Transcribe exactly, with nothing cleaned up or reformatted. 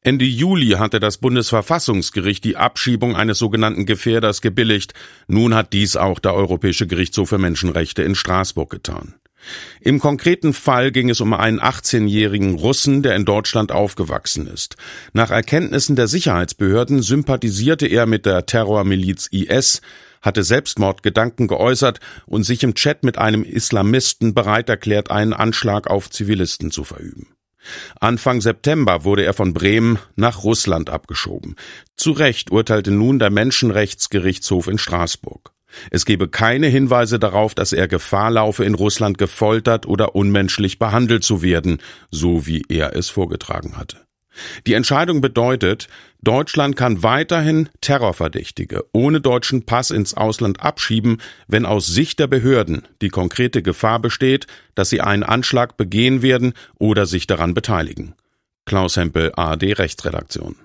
Ende Juli hatte das Bundesverfassungsgericht die Abschiebung eines sogenannten Gefährders gebilligt. Nun hat dies auch der Europäische Gerichtshof für Menschenrechte in Straßburg getan. Im konkreten Fall ging es um einen achtzehnjährigen Russen, der in Deutschland aufgewachsen ist. Nach Erkenntnissen der Sicherheitsbehörden sympathisierte er mit der Terrormiliz I S, hatte Selbstmordgedanken geäußert und sich im Chat mit einem Islamisten bereit erklärt, einen Anschlag auf Zivilisten zu verüben. Anfang September wurde er von Bremen nach Russland abgeschoben. Zu Recht urteilte nun der Menschenrechtsgerichtshof in Straßburg. Es gebe keine Hinweise darauf, dass er Gefahr laufe, in Russland gefoltert oder unmenschlich behandelt zu werden, so wie er es vorgetragen hatte. Die Entscheidung bedeutet, Deutschland kann weiterhin Terrorverdächtige ohne deutschen Pass ins Ausland abschieben, wenn aus Sicht der Behörden die konkrete Gefahr besteht, dass sie einen Anschlag begehen werden oder sich daran beteiligen. Klaus Hempel, A R D Rechtsredaktion.